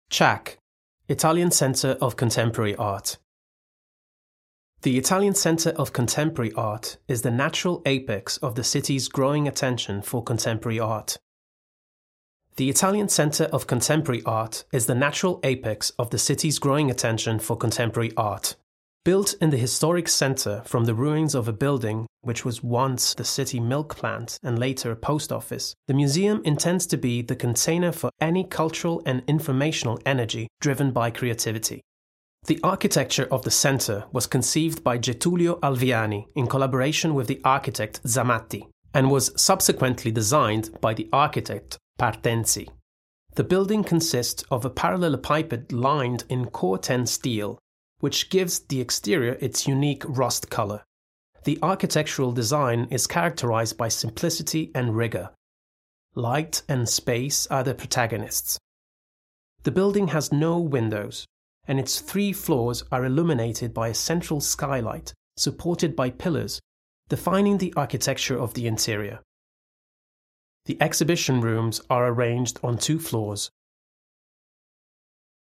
CHAC, Italian Centre of Contemporary Art. The Italian Centre of Contemporary Art is the natural apex of the city's growing attention for contemporary art. The Italian Centre of Contemporary Art is the natural apex of the city's growing attention for contemporary art. Built in the historic centre from the ruins of a building which was once the city milk plant and later a post office, the museum intends to be the container for any cultural and informational energy driven by creativity. The architecture of the centre was conceived by Getulio Alviani in collaboration with the architect Zamatti and was subsequently designed by the architect Partenzi. The building consists of a parallelepiped lined in Corten steel, which gives the exterior its unique rust color. The architectural design is characterized by simplicity and rigor. Light and space are the protagonists. The building has no windows, and its 3 floors are illuminated by a central skylight supported by pillars, defining the architecture of the interior. The exhibition rooms are arranged on 2 floors,